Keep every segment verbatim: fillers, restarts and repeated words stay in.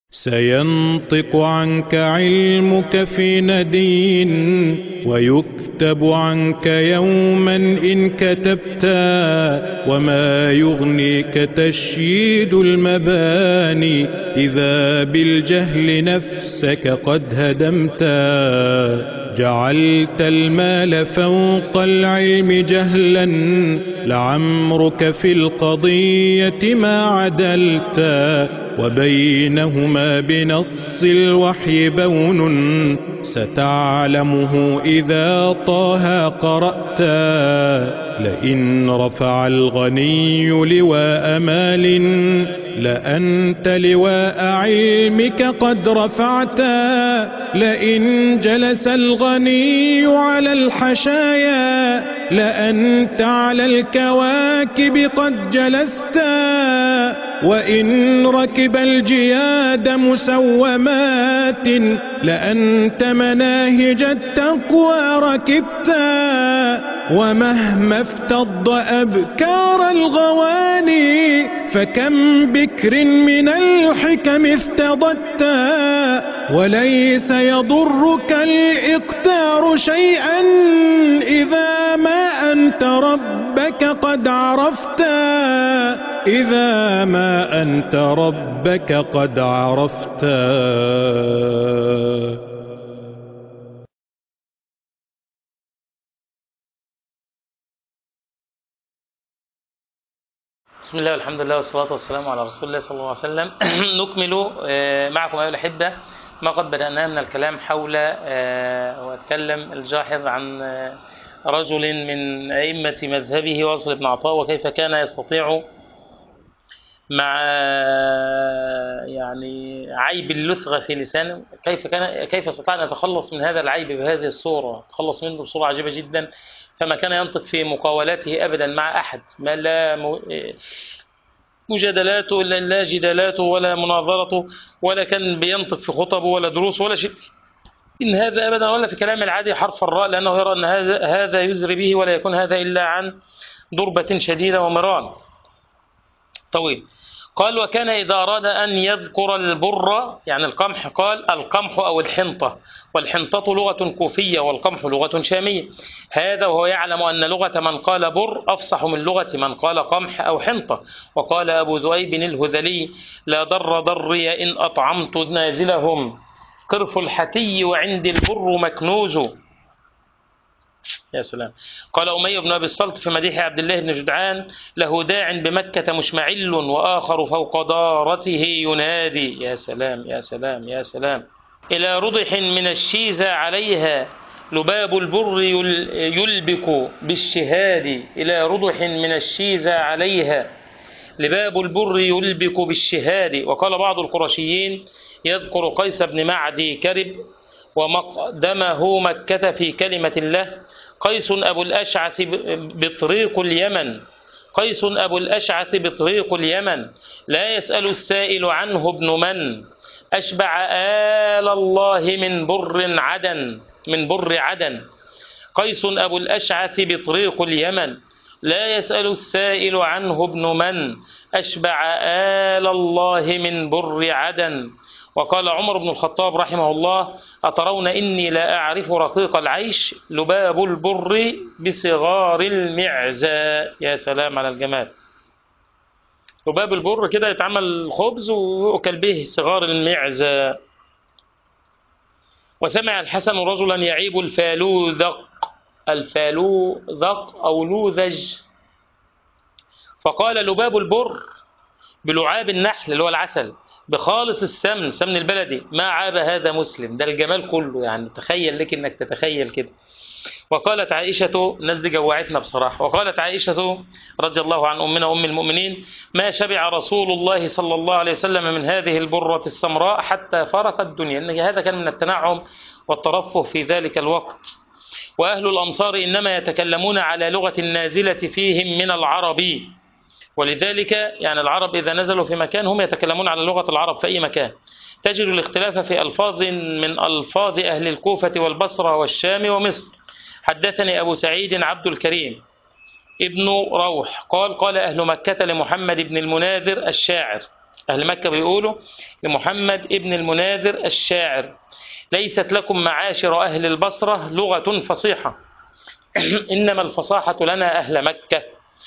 سينطق عنك علمك في ندين ويكتب عنك يوما إن كتبتا، وما يغنيك تشييد المباني إذا بالجهل نفسك قد هدمتا. جعلت المال فوق العلم جهلا، لعمرك في القضية ما عدلتا، وبينهما بنص الوحي بون ستعلمه إذا طه قرأتا. لئن رفع الغني لواء مال لأنت لواء علمك قد رفعتا. لئن جلس الغني على الحشايا لأنت على الكواكب قد جلستا. وإن ركب الجياد مسومات لأنت مناهج التقوى ركبتا. ومهما افتض أبكار الغواني فكم بكر من الحكم افتضتا. وليس يضرك الإقتار شيئا إذا ما أنت ربك قد عرفتا. إذا ما أنت ربك قد عرفتا. بسم الله والحمد لله والصلاة والسلام على رسول الله صلى الله عليه وسلم. نكمل معكم أيها الأحبة ما قد بدأناه من الكلام حول وأتكلم الجاحظ عن رجل من أئمة مذهبه واصل بن عطاء، وكيف كان يستطيع مع يعني عيب اللثغة في لسانه كيف كان كيف استطاع أن يتخلص من هذا العيب بهذه الصورة، تخلص منه بصورة عجيبة جدا. فما كان ينطق في مقاولاته أبدا مع أحد، ما لا مجادلاته لا جدالاته ولا مناظرته، ولا كان بينطق في خطبه ولا دروس ولا شيء إن هذا أبدا، ولا في كلام العادي حرف الراء، لأنه يرى أن هذا هذا يزري به ولا يكون هذا إلا عن ضربة شديدة ومران طويل. قال: وكان إذا أراد أن يذكر البر يعني القمح قال القمح أو الحنطة، والحنطة لغة كوفية والقمح لغة شامية. هذا وهو يعلم أن لغة من قال بر أفصح من لغة من قال قمح أو حنطة. وقال أبو ذؤيب الهذلي: لا ضر ضري إن أطعمت نازلهم، قرف الحتي وعندي البر مكنوز. يا سلام. قال أمية بن أبي السلط في مديح عبد الله بن جدعان: له داع بمكة مشمعل وآخر فوق دارته ينادي. يا سلام يا سلام يا سلام. إلى رضح من الشيزة عليها لباب البر يلبك بالشهاد. إلى رضح من الشيزة عليها لباب البر يلبك بالشهاد. وقال بعض القرشيين يذكر قيس بن معدي كرب ومقدمه مكة في كلمة الله: قيس أبو الأشعث بطريق اليمن، قيس أبو الأشعث بطريق اليمن، لا يسأل السائل عنه ابن من، أشبع آل الله من بر عدن من بر عدن. قيس أبو الأشعث بطريق اليمن، لا يسأل السائل عنه ابن من، أشبع آل الله من بر عدن. وقال عمر بن الخطاب رحمه الله: أترون إني لا أعرف رقيق العيش، لباب البر بصغار المعزى. يا سلام على الجمال. لباب البر كده يتعمل خبز ويؤكل به صغار المعزى. وسمع الحسن رجلا يعيب الفالوذق الفالوذق أو لوذج، فقال: لباب البر بلعاب النحل اللي هو العسل بخالص السمن سمن البلدي ما عاب هذا مسلم. ده الجمال كله، يعني تخيل لك انك تتخيل كده. وقالت عائشة، الناس دي جوعتنا بصراحة، وقالت عائشة رضي الله عن أمنا أم المؤمنين: ما شبع رسول الله صلى الله عليه وسلم من هذه البرة السمراء حتى فارق الدنيا. إن هذا كان من التنعم والترفه في ذلك الوقت. وأهل الأمصار إنما يتكلمون على لغة النازلة فيهم من العربي، ولذلك يعني العرب إذا نزلوا في مكان هم يتكلمون على لغة العرب في أي مكان. تجد الاختلاف في ألفاظ من ألفاظ أهل الكوفة والبصرة والشام ومصر. حدثني أبو سعيد عبد الكريم ابن روح قال: قال أهل مكة لمحمد بن المناذر الشاعر أهل مكة بيقولوا لمحمد ابن المناذر الشاعر: ليست لكم معاشر أهل البصرة لغة فصيحة، إنما الفصاحة لنا أهل مكة.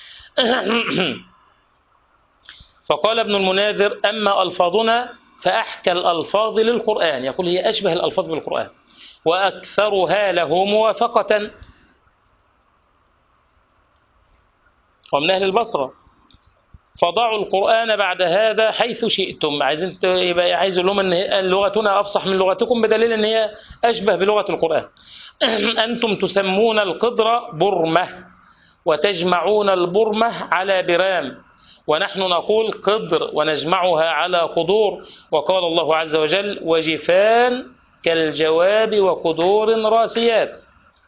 فقال ابن المناذر: أما ألفاظنا فأحكى الألفاظ للقرآن، يقول هي أشبه الألفاظ بالقرآن وأكثرها له موافقة. ومن أهل البصرة: فضعوا القرآن بعد هذا حيث شئتم. عايزين يبقى عايز لهم ان لغتنا افصح من لغتكم بدليل ان هي اشبه بلغة القرآن. انتم تسمون القدر برمة وتجمعون البرمة على برام، ونحن نقول قدر ونجمعها على قدور. وقال الله عز وجل: وجفان كالجواب وقدور راسيات.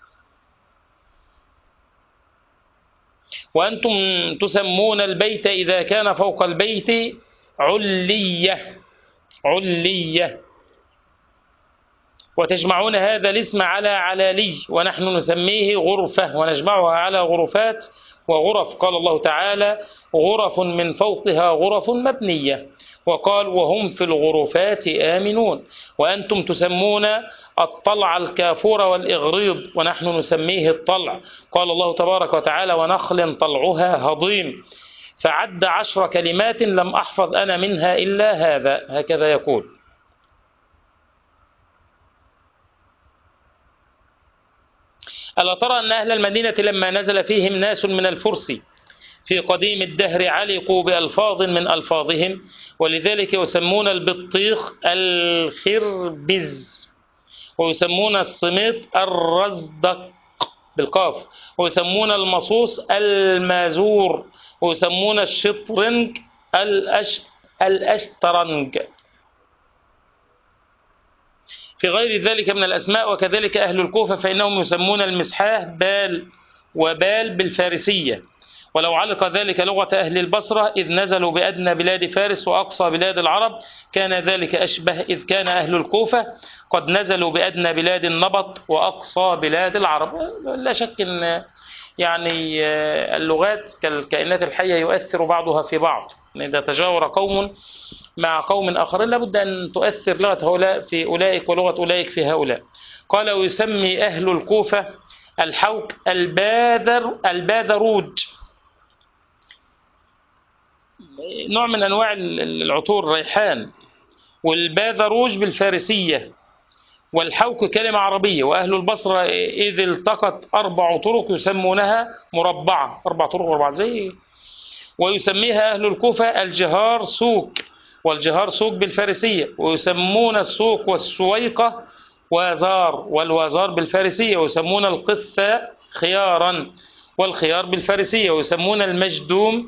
وأنتم تسمون البيت إذا كان فوق البيت علية علية، وتجمعون هذا الاسم على علالي، ونحن نسميه غرفة ونجمعها على غرفات وغرف. قال الله تعالى: غرف من فوقها غرف مبنية. وقال: وهم في الغرفات آمنون. وأنتم تسمون الطلع الكافور والإغريض، ونحن نسميه الطلع. قال الله تبارك وتعالى: ونخل طلعها هضيم. فعد عشر كلمات لم أحفظ أنا منها إلا هذا، هكذا يقول. ألا ترى أن أهل المدينة لما نزل فيهم ناس من الفرس في قديم الدهر علقوا بألفاظ من ألفاظهم، ولذلك يسمون البطيخ الخربز، ويسمون الصميط الرزدق بالقاف، ويسمون المصوص المازور، ويسمون الشطرنج الأشترنج في غير ذلك من الأسماء. وكذلك أهل الكوفة فإنهم يسمون المسحاه بال وبال بالفارسية. ولو علق ذلك لغة أهل البصرة إذ نزلوا بأدنى بلاد فارس وأقصى بلاد العرب كان ذلك أشبه، إذ كان أهل الكوفة قد نزلوا بأدنى بلاد النبط وأقصى بلاد العرب. لا شك أن يعني اللغات كالكائنات الحية يؤثر بعضها في بعض. إذا تجاور قوم مع قوم آخرين لابد أن تؤثر لغة هؤلاء في أولئك ولغة أولئك في هؤلاء. قال: ويسمي أهل الكوفة الحوك الباذر الباذروج، نوع من أنواع العطور الريحان، والباذروج بالفارسية، والحوك كلمة عربية. وأهل البصرة إذ التقت أربع طرق يسمونها مربعة، أربع طرق وربع زي. ويسميها أهل الكوفة الجهار سوق، والجهار سوق بالفارسية. ويسمون السوق والسويقة وازار، والوازار بالفارسية. ويسمون القثة خيارا، والخيار بالفارسية. ويسمون المجدوم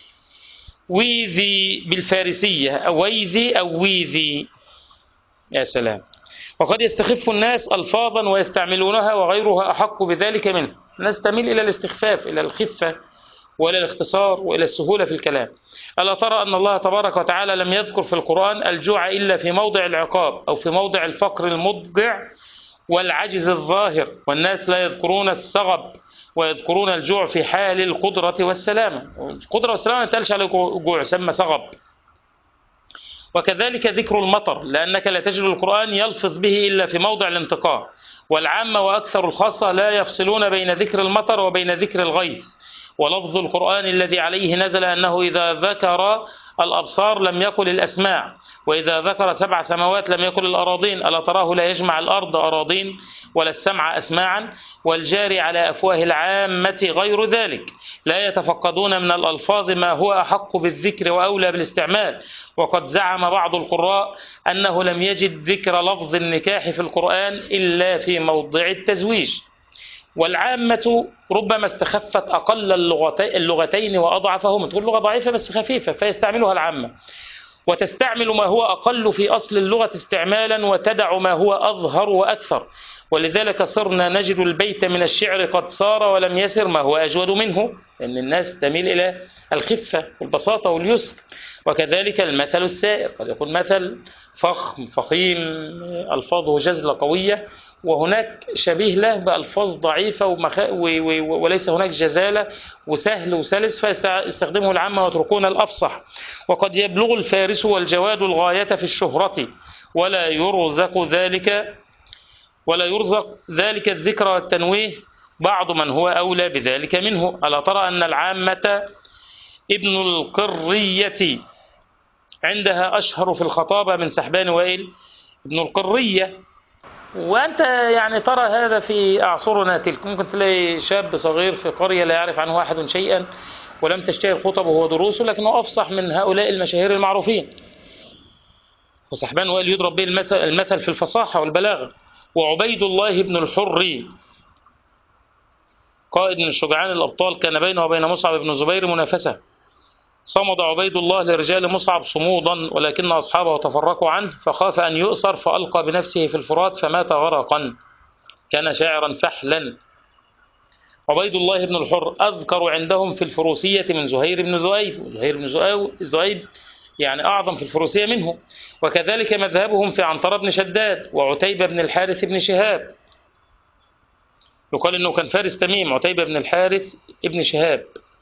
ويذي بالفارسية، أو ويذي أو ويذي. يا سلام. وقد يستخف الناس ألفاظا ويستعملونها وغيرها أحق بذلك منه. الناس تميل إلى الاستخفاف، إلى الخفة وإلى الاختصار وإلى السهولة في الكلام. ألا ترى أن الله تبارك وتعالى لم يذكر في القرآن الجوع إلا في موضع العقاب أو في موضع الفقر المضجع والعجز الظاهر، والناس لا يذكرون الصغب ويذكرون الجوع في حال القدرة والسلامة. القدرة والسلامة ما تقالش على جوع، سمى صغب. وكذلك ذكر المطر، لأنك لا تجد القرآن يلفظ به إلا في موضع الانتقاء. والعامة وأكثر الخاصة لا يفصلون بين ذكر المطر وبين ذكر الغيث. ولفظ القرآن الذي عليه نزل أنه إذا ذكر الأبصار لم يقل الأسماع، وإذا ذكر سبع سماوات لم يقل الأراضين. ألا تراه لا يجمع الأرض أراضين ولا السمع أسماعا. والجاري على أفواه العامة غير ذلك، لا يتفقدون من الألفاظ ما هو أحق بالذكر وأولى بالاستعمال. وقد زعم بعض القراء أنه لم يجد ذكر لفظ النكاح في القرآن إلا في موضع التزويج. والعامة ربما استخفت أقل اللغتين وأضعفهما، تقول لغة ضعيفة بس خفيفة فيستعملها العامة، وتستعمل ما هو أقل في أصل اللغة استعمالا وتدع ما هو أظهر وأكثر. ولذلك صرنا نجد البيت من الشعر قد صار ولم يسر ما هو أجود منه، لأن الناس تميل إلى الخفة والبساطة واليسر. وكذلك المثل السائر، قد يكون مثل فخم فخيم ألفاظه جزلة قوية، وهناك شبيه له بألفاظ ضعيفة ومخ... و... و... وليس هناك جزالة وسهل وسلس، فيستخدمه العامة ويتركون الأفصح. وقد يبلغ الفارس والجواد الغاية في الشهرة ولا يرزق ذلك ولا يرزق ذلك الذكر والتنويه بعض من هو أولى بذلك منه. ألا ترى أن العامة ابن القرية عندها أشهر في الخطابة من سحبان وائل ابن القرية. وأنت يعني ترى هذا في أعصرنا تلك، ممكن تلاقي شاب صغير في قرية لا يعرف عنه أحد شيئا ولم تشتهر خطبه ودروسه، لكنه أفصح من هؤلاء المشاهير المعروفين. وسحبان وائل يضرب به المثل, المثل في الفصاحة والبلاغة. وعبيد الله بن الحري قائد من الشجعان الأبطال كان بينه وبين مصعب بن الزبير منافسة، صمد عبيد الله لرجال مصعب صمودا ولكن أصحابه تفرقوا عنه فخاف أن يؤسر فألقى بنفسه في الفرات فمات غرقا، كان شاعرا فحلا. عبيد الله بن الحر أذكر عندهم في الفروسية من زهير بن ذؤيب، وزهير بن ذؤيب يعني أعظم في الفروسية منه. وكذلك مذهبهم في عنترة بن شداد وعتيبة بن الحارث بن شهاب، يقال إنه كان فارس تميم عتيبة بن الحارث بن شهاب.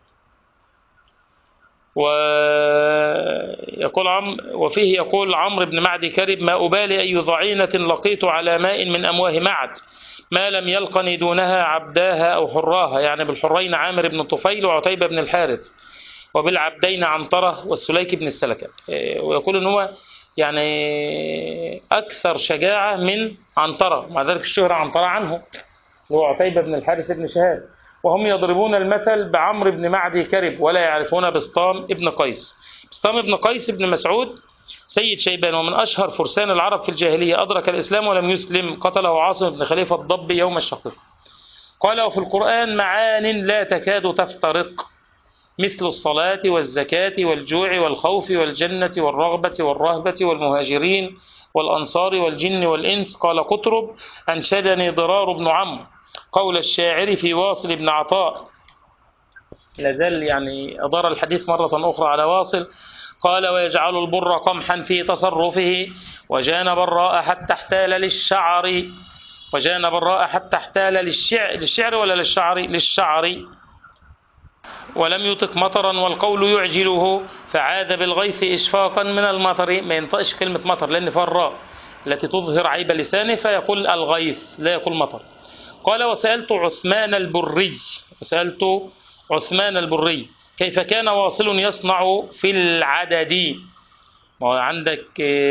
ويقول عم وفيه يقول عمرو بن معدي كرب ما أبالي أي ضعينة لقيت على ماء من أمواه معد ما لم يلقني دونها عبداها أو حراها، يعني بالحرين عامر بن طفيل وعتيبة بن الحارث، وبالعبدين عنترة والسليك بن السلكة. ويقول إن هو يعني أكثر شجاعة من عنترة، مع ذلك اشتهر عنترة عنه هو عتيبة بن الحارث بن شهاب. وهم يضربون المثل بعمرو بن معدي كرب ولا يعرفون بسطام ابن قيس. بسطام ابن قيس ابن مسعود سيد شيبان ومن أشهر فرسان العرب في الجاهلية، أدرك الإسلام ولم يسلم، قتله عاصم بن خليفة الضبي يوم الشقيق. قال وفي القرآن معان لا تكاد تفترق مثل الصلاة والزكاة والجوع والخوف والجنة والرغبة والرهبة والمهاجرين والأنصار والجن والإنس. قال قطرب أنشدني ضرار بن عمرو قول الشاعر في واصل بن عطاء، لازال يعني أدار الحديث مرة أخرى على واصل. قال ويجعل البر قمحا في تصرفه وجانب الراء حتى احتال للشعر وجانب الراء حتى احتال للشعر للشعر ولا للشعر للشعر ولم يطق مطرا والقول يعجله فعاد بالغيث إشفاقا من المطر. ما ينطقش كلمة مطر لأن فيها الراء التي تظهر عيب لسانه فيقول الغيث لا يقول مطر. قال وسألت عثمان البري وسألت عثمان البري كيف كان واصل يصنع في العدد، عندك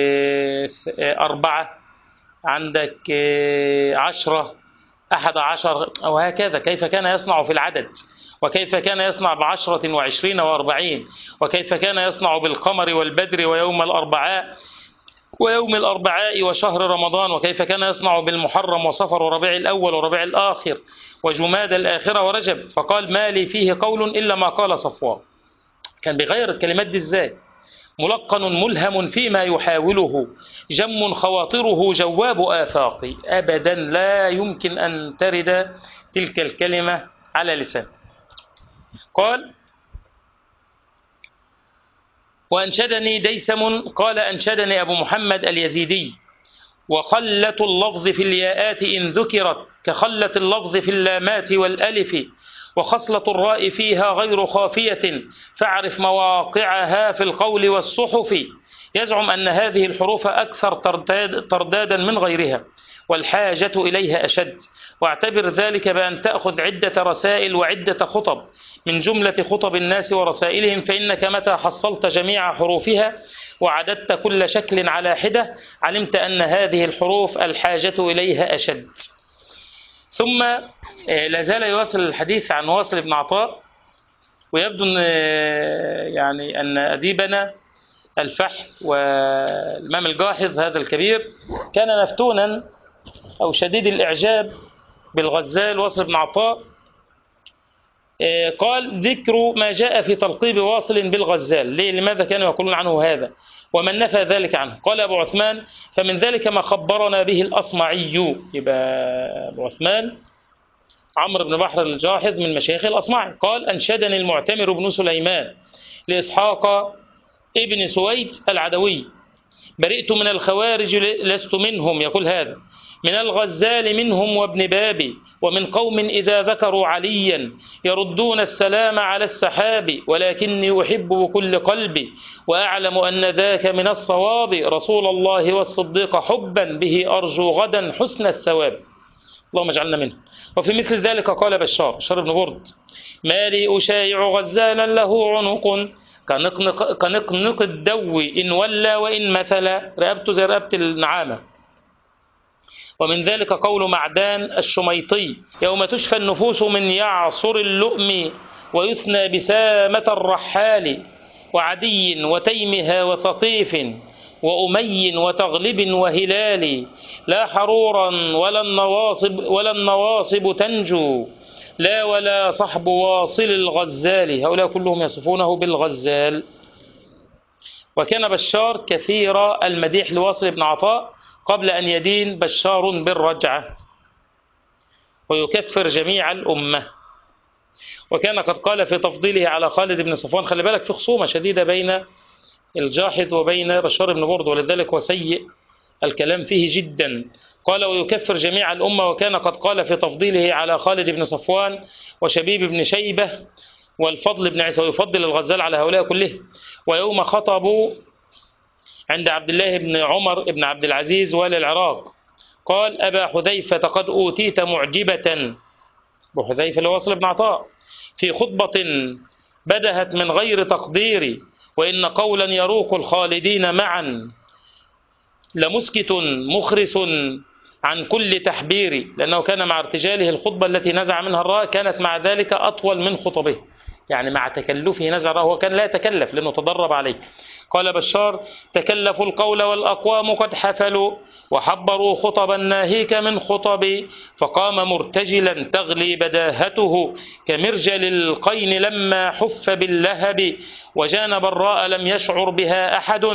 أربعة عندك عشرة أحد عشر أو هكذا، كيف كان يصنع في العدد وكيف كان يصنع بعشرة وعشرين وأربعين وكيف كان يصنع بالقمر والبدر ويوم الأربعاء ويوم الأربعاء وشهر رمضان وكيف كان يصنع بالمحرم وصفر وربيع الأول وربيع الآخر وجماد الآخرة ورجب. فقال ما لي فيه قول إلا ما قال صفوان. كان بيغير الكلمات دي ازاي؟ ملقن ملهم فيما يحاوله جم خواطره جواب آفاقي، أبدا لا يمكن أن ترد تلك الكلمة على لسان. قال وأنشدني ديسم قال أنشدني أبو محمد اليزيدي وخلة اللفظ في الياءات إن ذكرت كخلة اللفظ في اللامات والألف وخصلة الراء فيها غير خافية فاعرف مواقعها في القول والصحف. يزعم أن هذه الحروف أكثر ترداد تردادا من غيرها والحاجة إليها أشد، واعتبر ذلك بأن تأخذ عدة رسائل وعدة خطب من جملة خطب الناس ورسائلهم، فإنك متى حصلت جميع حروفها وعددت كل شكل على حدة علمت أن هذه الحروف الحاجة إليها أشد. ثم لازال يواصل الحديث عن واصل بن عطاء، ويبدو أن يعني أن أديبنا الفحل والإمام الجاحظ هذا الكبير كان مفتونا أو شديد الإعجاب بالغزال واصل بن عطاء. قال ذكر ما جاء في تلقيب واصل بالغزال، ليه لماذا كانوا يقولون عنه هذا ومن نفى ذلك عنه؟ قال أبو عثمان فمن ذلك ما خبرنا به الأصمعي. يبقى أبو عثمان عمرو بن بحر الجاحظ من مشايخ الأصمعي. قال أنشدني المعتمر بن سليمان لإسحاق ابن سويد العدوي برئت من الخوارج لست منهم، يقول هذا من الغزال منهم وابن بابي، ومن قوم إذا ذكروا عليا يردون السلام على السحاب، ولكني أحب بكل قلبي وأعلم أن ذاك من الصواب، رسول الله والصديق حبا به أرجو غدا حسن الثواب. اللهم اجعلنا منه. وفي مثل ذلك قال بشار بشار بن برد: ما لي أشايع غزالا له عنق كنقنق, كنقنق الدو إن ولى وإن مثل، رقبته زي رقبة النعامة. ومن ذلك قول معدان الشميطي: يوم تشفى النفوس من يعصر اللؤم ويثنى بسامة الرحال، وعدي وتيمها وثقيف وأمي وتغلب وهلال، لا حرورا ولا النواصب, ولا النواصب تنجو، لا ولا صحب واصل الغزال. هؤلاء كلهم يصفونه بالغزال. وكان بشار كثير المديح لواصل بن عطاء قبل أن يدين بشار بالرجعة ويكفر جميع الأمة. وكان قد قال في تفضيله على خالد بن صفوان، خلي بالك في خصومة شديدة بين الجاحظ وبين بشار بن برد، ولذلك هو سيء الكلام فيه جدا. قال ويكفر جميع الأمة. وكان قد قال في تفضيله على خالد بن صفوان وشبيب بن شيبة والفضل بن عيسى، ويفضل الغزال على هؤلاء كلهم. ويوم خطبوا عند عبد الله بن عمر بن عبد العزيز والي العراق قال: أبا حذيفة قد أوتيت معجبة، أبو حذيفة لواصل بن عطاء، في خطبة بدهت من غير تقدير، وإن قولا يروق الخالدين معا لمسكت مخرس عن كل تحبير، لأنه كان مع ارتجاله الخطبة التي نزع منها الراء كانت مع ذلك أطول من خطبه، يعني مع تكلفه نزع الراء، هو كان لا يتكلف لأنه تدرب عليه. قال بشار: تكلفوا القول والأقوام قد حفلوا وحبروا خطبا ناهيك من خطبي، فقام مرتجلا تغلي بداهته كمرجل القين لما حف باللهب، وجان براء لم يشعر بها أحد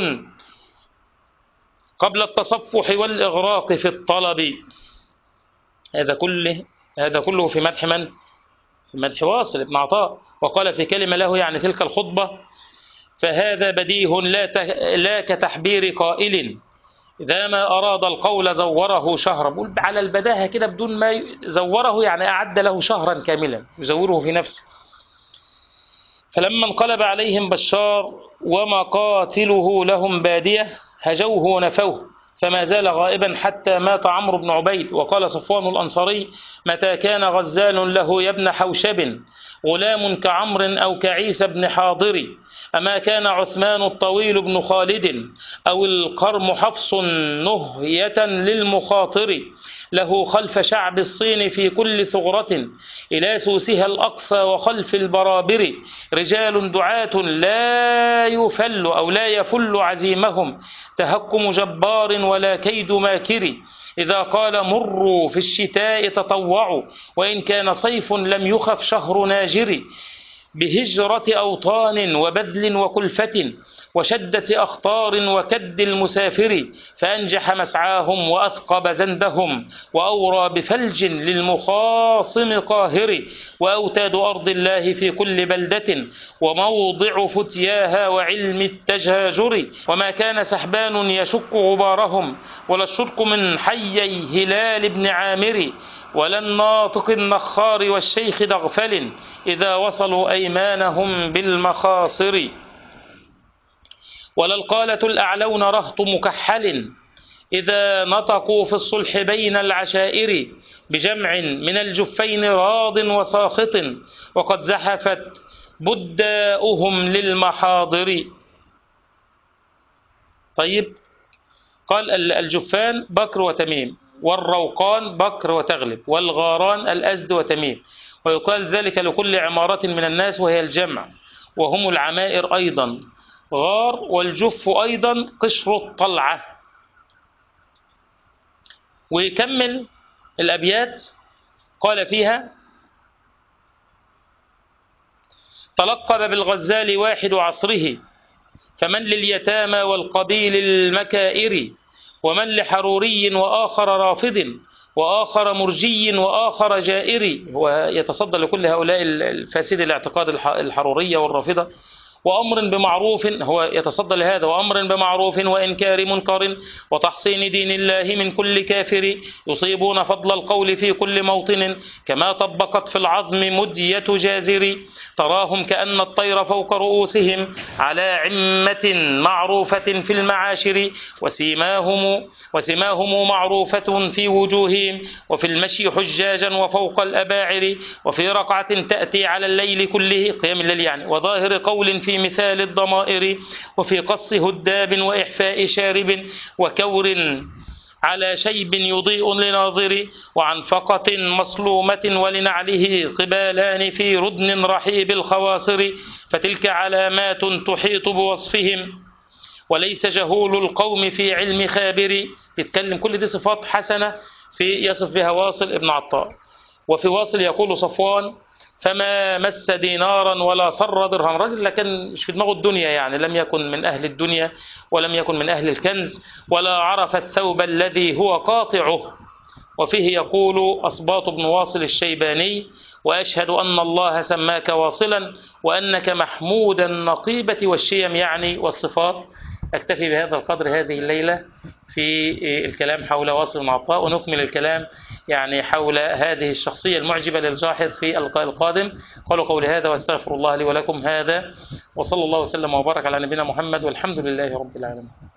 قبل التصفح والإغراق في الطلب. هذا كله هذا كله في مدح من؟ في مدح واصل بن عطاء. وقال في كلمة له يعني تلك الخطبة: فهذا بديه لا لا كتحبير قائل، إذا ما أراد القول زوره شهرا. بقول على البداهة كده بدون ما زوره، يعني أعد له شهرا كاملا يزوره في نفسه. فلما انقلب عليهم بشار ومقاتله لهم بادية هجوه ونفوه، فما زال غائبا حتى مات عمرو بن عبيد. وقال صفوان الأنصاري: متى كان غزال له يا ابن حوشب غلام كعمر أو كعيسى بن حاضر، أما كان عثمان الطويل بن خالد أو القرم حفص نهية للمخاطر، له خلف شعب الصين في كل ثغرة إلى سوسها الأقصى وخلف البرابر، رجال دعاة لا يفل أو لا يفل عزيمهم تهكم جبار ولا كيد ماكر، إذا قال مروا في الشتاء تطوعوا وإن كان صيف لم يخف شهر ناجر، بهجرة أوطان وبذل وكلفة وشدة أخطار وكد المسافر، فأنجح مسعاهم وأثقب زندهم وأورى بثلج للمخاصم قاهر، وأوتاد أرض الله في كل بلدة وموضع فتياها وعلم التجاجر، وما كان سحبان يشك غبارهم ولا الشرق من حيي هلال بن عامر، ولا الناطق النخار والشيخ دغفل إذا وصلوا أيمانهم بالمخاصر، ولا القالة الأعلون رهط مكحل إذا نطقوا في الصلح بين العشائر، بجمع من الجفين راض وساخط وقد زحفت بداؤهم للمحاضر. طيب، قال الجفان بكر وتميم، والروقان بكر وتغلب، والغاران الأزد وتميم، ويقال ذلك لكل عمارة من الناس وهي الجمع، وهم العمائر أيضا. غار والجف أيضا قشر الطلعة. ويكمل الأبيات قال فيها: تلقب بالغزال واحد عصره، فمن لليتامى والقبيل المكائر، ومن لحروري وآخر رافض وآخر مرجي وآخر جائر. هو يتصدى لكل هؤلاء الفاسد الاعتقاد الحرورية والرافضة وأمر بمعروف، هو يتصدى لهذا، وأمر بمعروف وإنكار منكر وتحصين دين الله من كل كافر، يصيبون فضل القول في كل موطن كما طبقت في العظم مدية جازر، تراهم كأن الطير فوق رؤوسهم على عمة معروفة في المعاشر، وسيماهم, وسيماهم معروفة في وجوههم وفي المشي حجاجا وفوق الأباعر، وفي رقعة تأتي على الليل كله قيام الليل يعني، وظاهر قول في مثال الضمائر، وفي قص هداب وإحفاء شارب وكور على شيب يضيء لناظر، وعن فقة مصلومة ولنعله قبالان في ردن رحيب الخواصر، فتلك علامات تحيط بوصفهم وليس جهول القوم في علم خابر. بيتكلم كل دي صفات حسنة في يصف بها واصل ابن عطاء. وفي واصل يقول صفوان: فما مس دينارا ولا صر درهم، رجل لكن مش في دماغه الدنيا، يعني لم يكن من أهل الدنيا ولم يكن من أهل الكنز، ولا عرف الثوب الذي هو قاطعه. وفيه يقول أصباط بن واصل الشيباني: وأشهد أن الله سماك واصلا وأنك محمود النقيبة والشيم يعني والصفات. أكتفي بهذا القدر هذه الليلة في الكلام حول واصل بن عطاء، ونكمل الكلام يعني حول هذه الشخصية المعجبة للجاحظ في اللقاء القادم. قالوا قولي هذا واستغفر الله لي ولكم هذا، وصلى الله وسلم وبارك على نبينا محمد، والحمد لله رب العالمين.